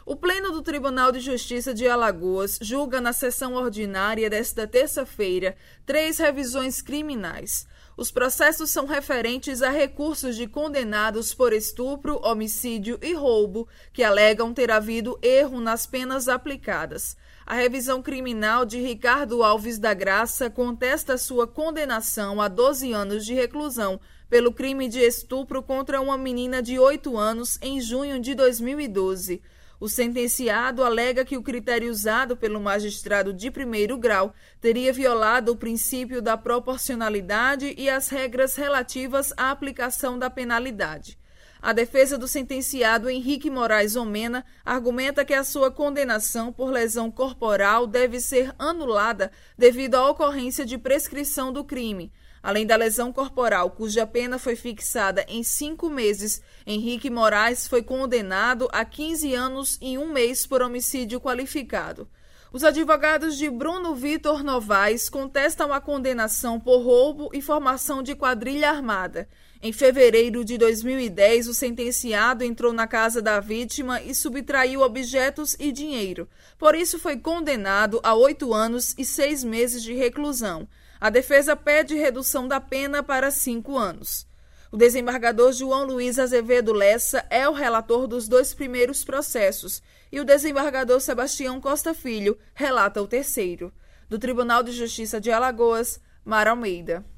O Pleno do Tribunal de Justiça de Alagoas julga na sessão ordinária desta terça-feira 3 revisões criminais. Os processos são referentes a recursos de condenados por estupro, homicídio e roubo, que alegam ter havido erro nas penas aplicadas. A revisão criminal de Ricardo Alves da Graça contesta sua condenação a 12 anos de reclusão pelo crime de estupro contra uma menina de 8 anos em junho de 2012. O sentenciado alega que o critério usado pelo magistrado de primeiro grau teria violado o princípio da proporcionalidade e as regras relativas à aplicação da penalidade. A defesa do sentenciado Henrique Moraes Omena argumenta que a sua condenação por lesão corporal deve ser anulada devido à ocorrência de prescrição do crime. Além da lesão corporal, cuja pena foi fixada em 5 meses, Henrique Moraes foi condenado a 15 anos e 1 mês por homicídio qualificado. Os advogados de Bruno Vitor Novaes contestam a condenação por roubo e formação de quadrilha armada. Em fevereiro de 2010, o sentenciado entrou na casa da vítima e subtraiu objetos e dinheiro. Por isso, foi condenado a 8 anos e 6 meses de reclusão. A defesa pede redução da pena para 5 anos. O desembargador João Luiz Azevedo Lessa é o relator dos 2 primeiros processos e o desembargador Sebastião Costa Filho relata o terceiro. Do Tribunal de Justiça de Alagoas, Mara Almeida.